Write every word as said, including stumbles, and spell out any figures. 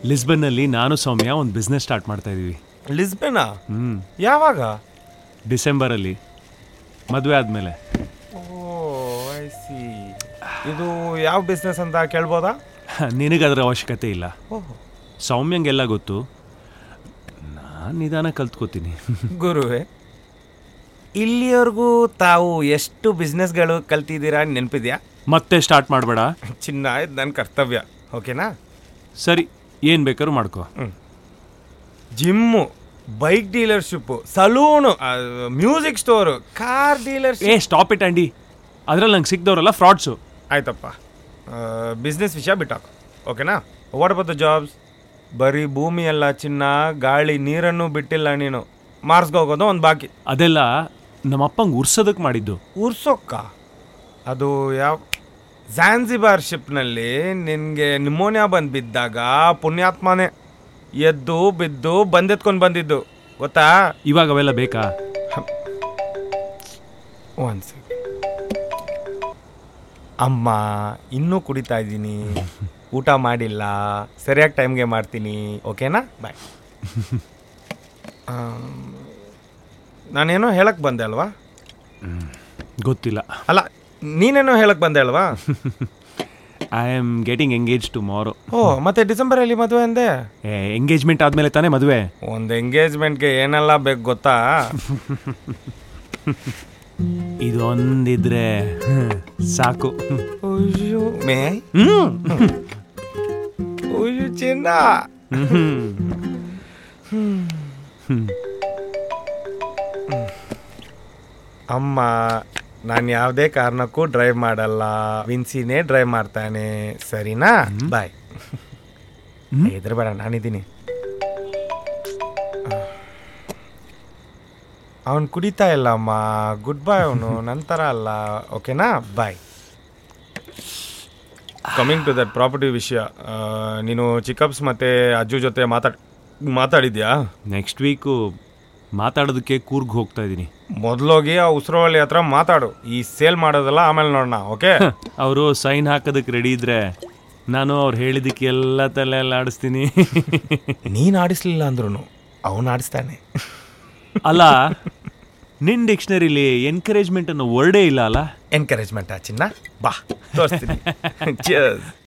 ಲಿಸ್ಬನ್ನಲ್ಲಿ ನಾನು ಸೌಮ್ಯ ಒಂದು business start ಮಾಡ್ತಾ ಇದೀವಿ. ಲಿಸ್ಬೆನಾ? ಹ್ಮ್ ಯಾವಾಗ? ಡಿಸೆಂಬರಲ್ಲಿ ಮದುವೆ ಆದಮೇಲೆ. Oh I see. ಇದು ಯಾವ ಬಿಸ್ನೆಸ್ ಅಂತ ಕೇಳ್ಬೋದಾ? ನಿನಗದರ ಅವಶ್ಯಕತೆ ಇಲ್ಲ. ಓಹೋ ಸೌಮ್ಯಂಗೆಲ್ಲ ಗೊತ್ತು, ನಾನು ನಿಧಾನ ಕಲ್ತ್ಕೋತೀನಿ. ಗುರುವೆ, ಇಲ್ಲಿಯವರೆಗೂ ತಾವು ಎಷ್ಟು ಬಿಸ್ನೆಸ್ಗಳು ಕಲ್ತಿದ್ದೀರಾ ನೆನಪಿದ್ಯಾ? ಮತ್ತೆ ಸ್ಟಾರ್ಟ್ ಮಾಡಬೇಡ. ಚಿನ್ನ ಇದು ನನ್ನ ಕರ್ತವ್ಯ, ಓಕೆನಾ? ಸರಿ, ಏನು ಬೇಕಾದ್ರೂ ಮಾಡ್ಕೋ. Gym, bike dealership, salon, music store, car dealership. ಏ ಸ್ಟಾಪ್ ಇಟ್ ಆಂಡಿ, ಅದರಲ್ಲಿ ನಂಗೆ ಸಿಕ್ದವರೆಲ್ಲ ಫ್ರಾಡ್ಸು. ಆಯ್ತಪ್ಪ, ಬಿಸ್ನೆಸ್ ವಿಷಯ ಬಿಟ್ಟಾಕು, ಓಕೆನಾ? What about the jobs? ಬರೀ ಭೂಮಿ ಎಲ್ಲ ಚಿನ್ನ, ಗಾಳಿ ನೀರನ್ನು ಬಿಟ್ಟಿಲ್ಲ ನೀನು. ಮಾರ್ಸ್ಗೆ ಹೋಗೋದು ಒಂದು ಬಾಕಿ. ಅದೆಲ್ಲ ನಮ್ಮಪ್ಪಂಗೆ ಉರ್ಸೋದಕ್ಕೆ ಮಾಡಿದ್ದು. ಉರ್ಸೋಕ್ಕ? ಅದು ಯಾವ ಝಾನ್ಸಿಬಾರ್ ಶಿಪ್ನಲ್ಲಿ ನಿನಗೆ ನಿಮೋನಿಯಾ ಬಂದು ಬಿದ್ದಾಗ ಪುಣ್ಯಾತ್ಮನೇ ಎದ್ದು ಬಿದ್ದು ಬಂದೆತ್ಕೊಂಡು ಬಂದಿದ್ದು, ಗೊತ್ತಾ? ಇವಾಗ ಅವೆಲ್ಲ ಬೇಕಾ? ಒಂದು ಸೆಕೆಂಡ್. ಅಮ್ಮ, ಇನ್ನೂ ಕುಡಿತಾ ಇದ್ದೀನಿ, ಊಟ ಮಾಡಿಲ್ಲ, ಸರಿಯಾಗಿ ಟೈಮ್ಗೆ ಮಾಡ್ತೀನಿ, ಓಕೆನಾ? ಬಾಯ್. ನಾನೇನೋ ಹೇಳಕ್ಕೆ ಬಂದೆ ಅಲ್ವಾ? ಗೊತ್ತಿಲ್ಲ. ಅಲ್ಲ, ನೀನೇನೋ ಹೇಳಕ್ಕೆ ಬಂದೆ ಅಲ್ವಾ? I am getting engage tomorrow. ಓ, ಮತ್ತೆ ಡಿಸೆಂಬರಲ್ಲಿ ಮದುವೆ ಅಂದೆ? ಎಂಗೇಜ್ಮೆಂಟ್ ಆದಮೇಲೆ ತಾನೇ ಮದುವೆ. ಒಂದು ಎಂಗೇಜ್ಮೆಂಟ್ಗೆ ಏನೆಲ್ಲ ಬೇಕು ಗೊತ್ತಾ? ಇದೊಂದಿದ್ರೆ ಸಾಕು. ಅಯ್ಯೋ ಮೇ ಅಯ್ಯೋ ಚಿನ್ನ. ಅಮ್ಮ, ನಾನು ಯಾವುದೇ ಕಾರಣಕ್ಕೂ ಡ್ರೈವ್ ಮಾಡಲ್ಲ, ವಿನ್ಸಿನೇ ಡ್ರೈವ್ ಮಾಡ್ತಾನೆ, ಸರಿನಾ? ಬಾಯ್. ಇದ್ರ ಬೇಡ, ನಾನಿದ್ದೀನಿ. ಅವನು ಕುಡಿತಾ ಇಲ್ಲ ಅಮ್ಮ, ಗುಡ್ ಬಾಯ್ ಅವನು, ನಂತರ ಅಲ್ಲ, ಓಕೆನಾ? Bye. Coming to that property ವಿಷಯ, ನೀನು ಚಿಕಪ್ಸ್ ಮತ್ತು ಅಜ್ಜು ಜೊತೆ ಮಾತಾಡ್ ಮಾತಾಡಿದ್ಯಾ? ನೆಕ್ಸ್ಟ್ ವೀಕು ಮಾತಾಡೋದಕ್ಕೆ ಕೂರ್ಗ್ ಹೋಗ್ತಾ ಇದ್ದೀನಿ. ಮೊದಲೋಗಿ ಆ ಉಸಿರವಳ್ಳಿ ಹತ್ರ ಮಾತಾಡು, ಈ ಸೇಲ್ ಮಾಡೋದಲ್ಲ ಆಮೇಲೆ ನೋಡೋಣ, ಓಕೆ? ಅವರು ಸೈನ್ ಹಾಕೋದಕ್ಕೆ ರೆಡಿ ಇದ್ರೆ ನಾನು ಅವ್ರು ಹೇಳಿದ್ದಕ್ಕೆ ಎಲ್ಲ ತಲೆ ಎಲ್ಲ ಆಡಿಸ್ತೀನಿ. ನೀನು ಆಡಿಸ್ಲಿಲ್ಲ ಅಂದ್ರೂ ಅವನು ಆಡಿಸ್ತಾನೆ. ಅಲ್ಲ, ನಿನ್ನ ಡಿಕ್ಷನರಿಲಿ ಎನ್ಕರೇಜ್ಮೆಂಟ್ ಅನ್ನೋ ವರ್ಡೇ ಇಲ್ಲ ಅಲ್ಲ? ಎನ್ಕರೇಜ್ಮೆಂಟಾ ಚಿನ್ನ? ಬಾ ತೋರಿಸ್ತೀನಿ.